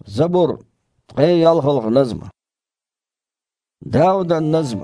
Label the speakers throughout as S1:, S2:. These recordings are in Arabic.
S1: زبور غيال خلق نظمة داود النظمة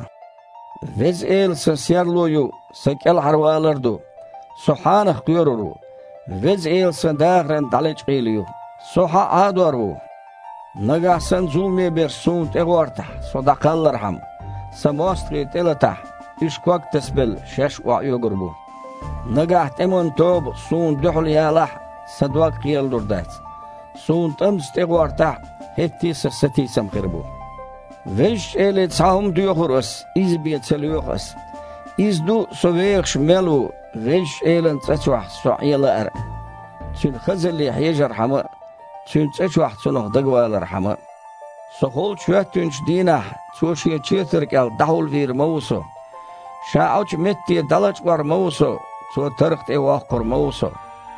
S1: وز إيل سسيرلويو سكال حروالردو سحانخ قيرورو وز إيل سنداغرن دالج قيليو سوحا عادورو نگاه سن ظلمي بير سونت اغورتح صدقال لرحم سموستغي تلتح إشكوك تسبل شش وعيو قربو نگاه تمون توب سون دحل يالح سدوك قيل دردات سون تمس تغورتح هتي سستي سمخربو وش إلي تساهم ديوخرس إز بيتسليوخس إز دو سويخش ملو وش إلي تسوح سعيل أر تون خزلي حيجر حما تون تسوح تنخ دقوال رحما سخول شواتونش دينح توشي تشيترك ال دحول فير موسو شاعوش متي دلج ور موسو تو ترخت اواقر موسو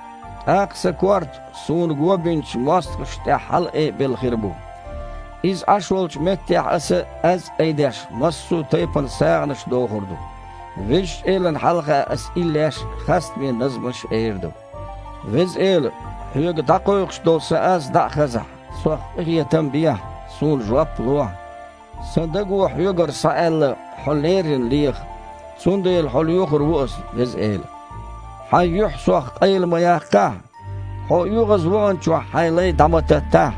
S1: اقس كورت سون قوبينش ماستغشت حلقه بالخربو إز أشولش متي از ايداش مسو تيبن ساغنش دوخردو وش إيلن حلقه اس إلاش خست من نظمش ايردو وز إيل هيوغ دقويقش دوسا از دق خزح سوخ اغيه تنبيه سون جواب لوح صندقو حيوغر سائل حليرين ليخ سون ديل حليوخر وقس وز إيل حيوح سوخ قيل مياقه حو يوغز وانشو حيلي دمتته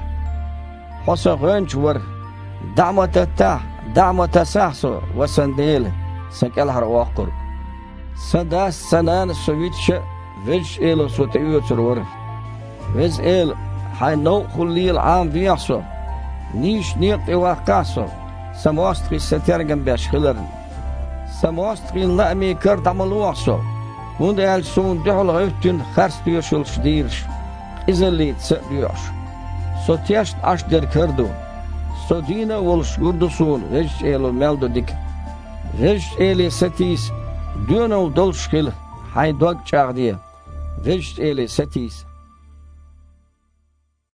S1: حسو غنش ور دعمتته دعمتساحسو وسنديل سنكالهر واقر سنداس سنان سويتش وش إيلو سوتيوتر ور وز إيل حي نو خليل عام فيحسو نيش نيق إواقاسو سموستري سترغن باش خلرن سموستري لأمي كرد عملوحسو وند إل سون دحل غيفتن خرس ديوشل شديرش إزالي تسأليوش سو تيشت أشدر كردو سو دينا ولش يردو سون وش إيلو ملدو ديك وش إيلي ستيس دونو دولش خل حي دوغ چاغدية وش إيلي ستيس